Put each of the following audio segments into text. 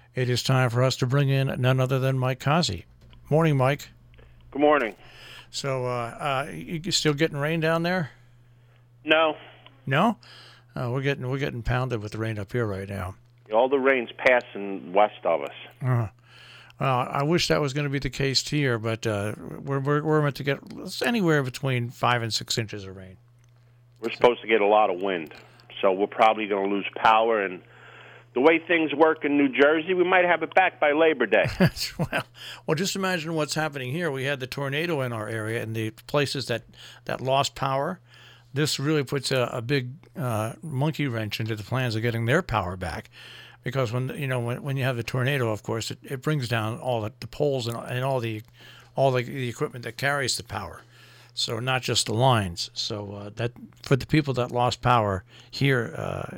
It is time for us to bring in none other than Mike Kazi. Morning, Mike. Good morning. So, you still getting rain down there? No. No? We're getting pounded with the rain up here right now. All the rain's passing west of us. Well, I wish that was going to be the case here, but we're meant to get anywhere between 5 and 6 inches of rain. We're supposed to get a lot of wind, so we're probably going to lose power. And the way things work in New Jersey, we might have it back by Labor Day. well, just imagine what's happening here. We had the tornado in our area, and the places that lost power. This really puts a big monkey wrench into the plans of getting their power back, because when you have the tornado, of course, it brings down all the poles and all the equipment that carries the power. So not just the lines. So that for the people that lost power here,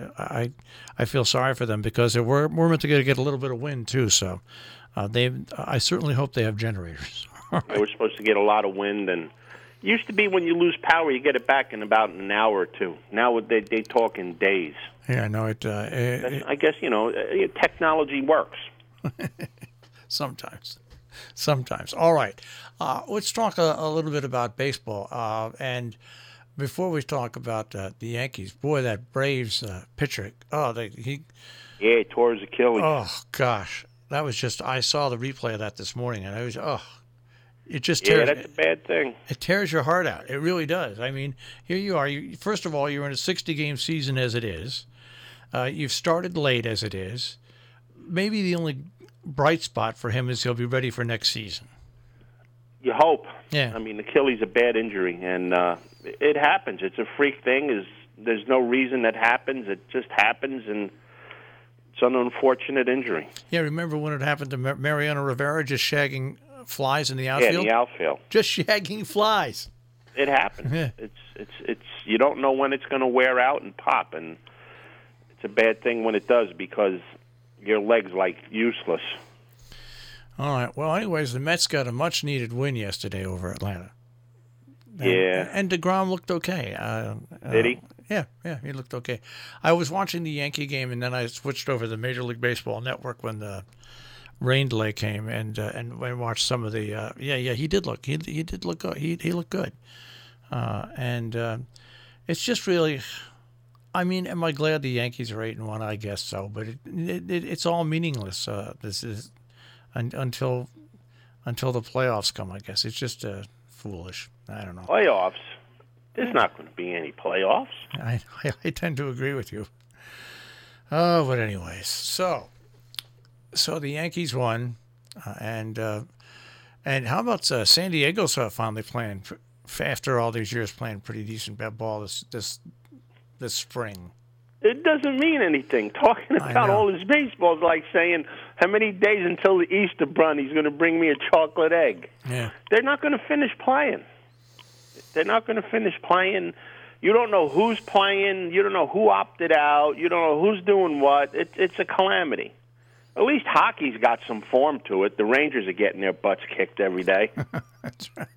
I feel sorry for them, because we're meant to get a little bit of wind too. So I certainly hope they have generators. Right. We're supposed to get a lot of wind, and it used to be when you lose power, you get it back in about an hour or two. Now they talk in days. Yeah, no, I guess technology works. Sometimes. All right. Let's talk a little bit about baseball. And before we talk about the Yankees, boy, that Braves pitcher, he tore his Achilles. Oh, gosh. That was just, I saw the replay of that this morning, and I was, it just tears. Yeah, that's a bad thing. It tears your heart out. It really does. I mean, here you are. First of all, you're in a 60-game season as it is. You've started late as it is. Maybe the only bright spot for him is he'll be ready for next season. You hope. Yeah. I mean, Achilles is a bad injury, and it happens. It's a freak thing. There's no reason that happens. It just happens, and it's an unfortunate injury. Yeah, remember when it happened to Mariano Rivera, just shagging flies in the outfield? Yeah, in the outfield. Just shagging flies. It happens. Yeah. It's you don't know when it's going to wear out and pop, and it's a bad thing when it does, because your leg's like useless. All right. Well, anyways, the Mets got a much-needed win yesterday over Atlanta. And DeGrom looked okay. Did he? Yeah, he looked okay. I was watching the Yankee game, and then I switched over to the Major League Baseball Network when the rain delay came, and watched some of the. He did look. He did look good. He looked good. It's just really. I mean, am I glad the Yankees are 8-1? I guess so, but it's all meaningless. This is until the playoffs come. I guess it's just foolish. I don't know. Playoffs? There's not going to be any playoffs. I tend to agree with you. Oh, but anyways, so the Yankees won, and how about San Diego's finally playing after all these years playing pretty decent ball this spring. It doesn't mean anything. Talking about all this baseball is like saying, how many days until the Easter Bunny's going to bring me a chocolate egg? Yeah. They're not going to finish playing. You don't know who's playing. You don't know who opted out. You don't know who's doing what. It's a calamity. At least hockey's got some form to it. The Rangers are getting their butts kicked every day. That's right.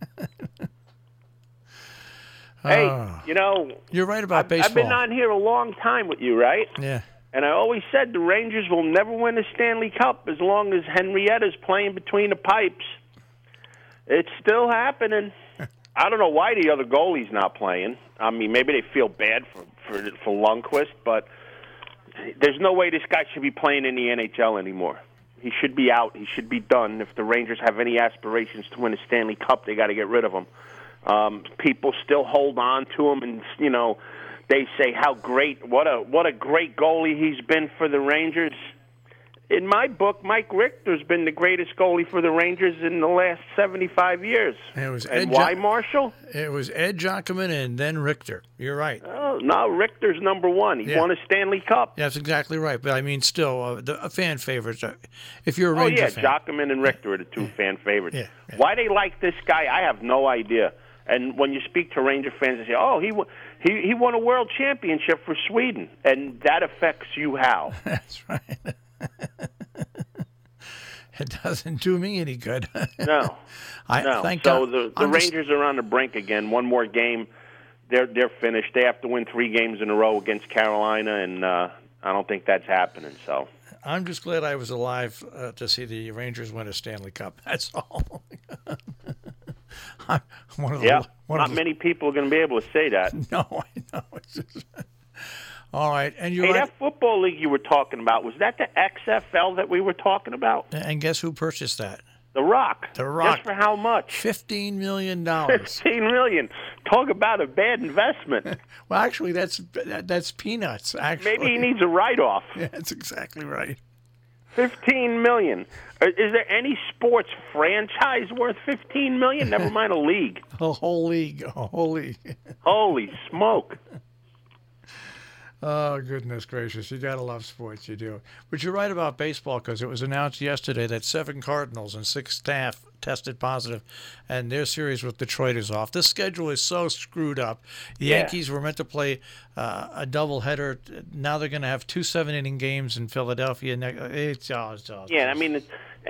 Hey, you're right about baseball. I've been on here a long time with you, right? Yeah. And I always said the Rangers will never win a Stanley Cup as long as Henrietta's playing between the pipes. It's still happening. I don't know why the other goalie's not playing. I mean, maybe they feel bad for Lundqvist, but there's no way this guy should be playing in the NHL anymore. He should be out. He should be done. If the Rangers have any aspirations to win a Stanley Cup, they got to get rid of him. People still hold on to him, and they say how great, what a great goalie he's been for the Rangers. In my book, Mike Richter's been the greatest goalie for the Rangers in the last 75 years. And why, Marshall? It was Ed Giacomin and then Richter. You're right. Oh, no, Richter's number one. He won a Stanley Cup. That's exactly right. But I mean, still, the fan favorites. If you're a Ranger fan. Giacomin and Richter are the two fan favorites. Yeah. Why they like this guy, I have no idea. And when you speak to Ranger fans, they say, "Oh, he won a world championship for Sweden," and that affects you how? That's right. It doesn't do me any good. No. Thank God. So the Rangers are on the brink again. One more game, they're finished. They have to win 3 games in a row against Carolina, and I don't think that's happening. So I'm just glad I was alive to see the Rangers win a Stanley Cup. That's all. I'm one of the, Yeah, one not of the, many people are going to be able to say that. No, I know. It's just, all right, and you're Hey, right. that football league you were talking about, was that the XFL that we were talking about? And guess who purchased that? The Rock. The Rock. Guess for how much? $15 million. $15 million. Talk about a bad investment. Well, actually, that's peanuts. Actually, Maybe he needs a write-off. Yeah, that's exactly right. $15 million. Is there any sports franchise worth $15 million? Never mind a league. A whole league. Holy smoke. Oh, goodness gracious. You got to love sports. You do. But you're right about baseball because it was announced yesterday that 7 Cardinals and 6 staff tested positive, and their series with Detroit is off. This schedule is so screwed up. The Yankees were meant to play a doubleheader. Now they're going to have 2 7-inning games in Philadelphia. It's Yeah, I mean,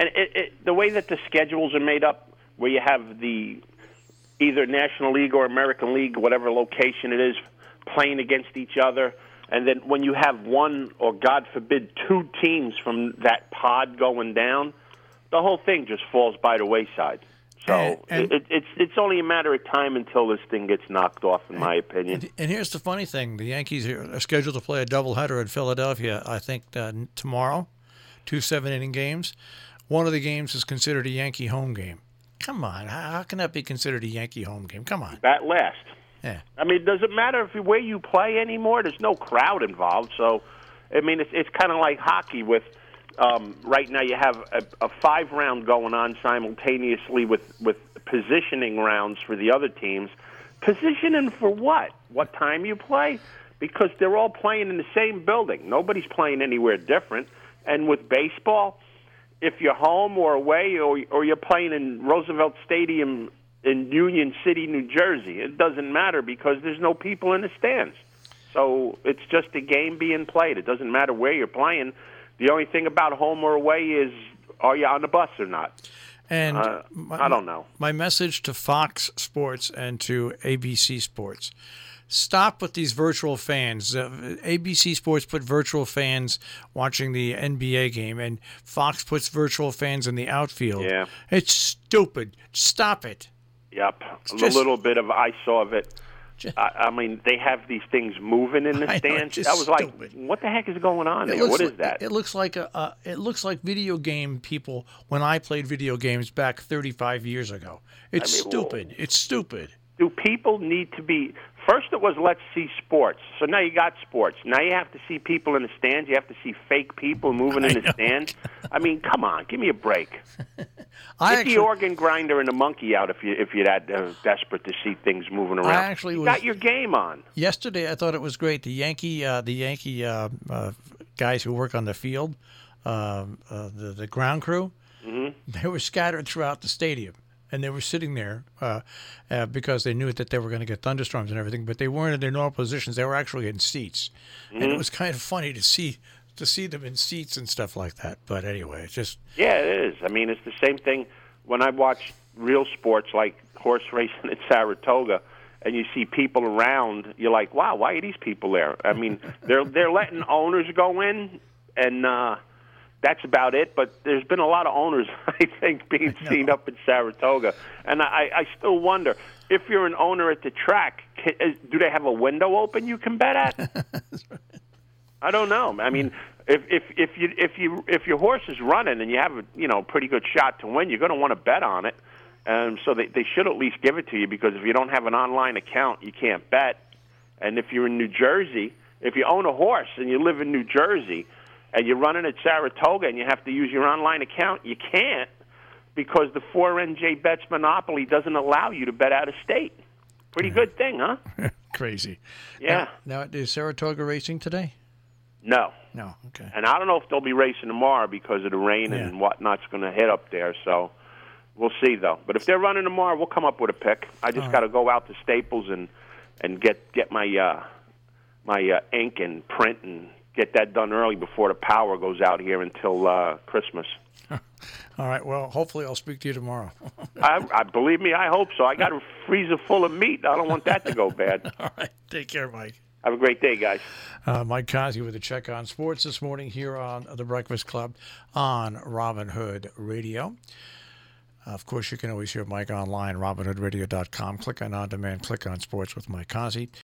the way that the schedules are made up, where you have the either National League or American League, whatever location it is, playing against each other, and then when you have one or, God forbid, 2 teams from that pod going down, the whole thing just falls by the wayside. So it's only a matter of time until this thing gets knocked off, in my opinion. And here's the funny thing. The Yankees are scheduled to play a doubleheader in Philadelphia, I think, tomorrow, 2 7-inning games. One of the games is considered a Yankee home game. Come on. How can that be considered a Yankee home game? Come on. That last. Yeah. I mean, does it matter where you play anymore? There's no crowd involved. So, I mean, it's kind of like hockey with right now you have a 5-round going on simultaneously with positioning rounds for the other teams. Positioning for what? What time you play? Because they're all playing in the same building. Nobody's playing anywhere different. And with baseball, if you're home or away or you're playing in Roosevelt Stadium in Union City, New Jersey, it doesn't matter because there's no people in the stands. So it's just a game being played. It doesn't matter where you're playing. The only thing about home or away is, are you on the bus or not? And I don't know. My message to Fox Sports and to ABC Sports: stop with these virtual fans. ABC Sports put virtual fans watching the NBA game, and Fox puts virtual fans in the outfield. Yeah. It's stupid. Stop it. Yep. A little bit of I saw of it. I mean, they have these things moving in the stands. That was like, what the heck is going on there? What is that? It looks like video game people when I played video games back 35 years ago. It's stupid. Well, it's stupid. Do people need to be? First it was let's see sports. So now you got sports. Now you have to see people in the stands. You have to see fake people moving in the stands. I mean, come on, give me a break. Get the organ grinder and the monkey out if you're that desperate to see things moving around. You got your game on. Yesterday, I thought it was great. The Yankee guys who work on the field, the ground crew, they were scattered throughout the stadium. And they were sitting there because they knew that they were going to get thunderstorms and everything, but they weren't in their normal positions. They were actually in seats, and it was kind of funny to see them in seats and stuff like that. But anyway, it's just it is. I mean, it's the same thing when I watch real sports like horse racing at Saratoga, and you see people around. You're like, wow, why are these people there? I mean, they're letting owners go in and. That's about it, but there's been a lot of owners, I think, being seen up in Saratoga. And I still wonder, if you're an owner at the track, do they have a window open you can bet at? I don't know. I mean, if your horse is running and you have a pretty good shot to win, you're going to want to bet on it. So they should at least give it to you, because if you don't have an online account, you can't bet. And if you're in New Jersey, if you own a horse and you live in New Jersey, and you're running at Saratoga and you have to use your online account, you can't, because the 4NJ Bets monopoly doesn't allow you to bet out of state. Pretty good thing, huh? Crazy. Yeah. Now, is Saratoga racing today? No. No, okay. And I don't know if they'll be racing tomorrow because of the rain and whatnot's going to hit up there, so we'll see, though. But if they're running tomorrow, we'll come up with a pick. I just got to go out to Staples and get my my ink and print and get that done early before the power goes out here until Christmas. All right. Well, hopefully I'll speak to you tomorrow. I believe me, I hope so. I got a freezer full of meat. I don't want that to go bad. All right. Take care, Mike. Have a great day, guys. Mike Kazi with a check on sports this morning here on The Breakfast Club on Robin Hood Radio. Of course, you can always hear Mike online, robinhoodradio.com. Click on demand, click on sports with Mike Kazi.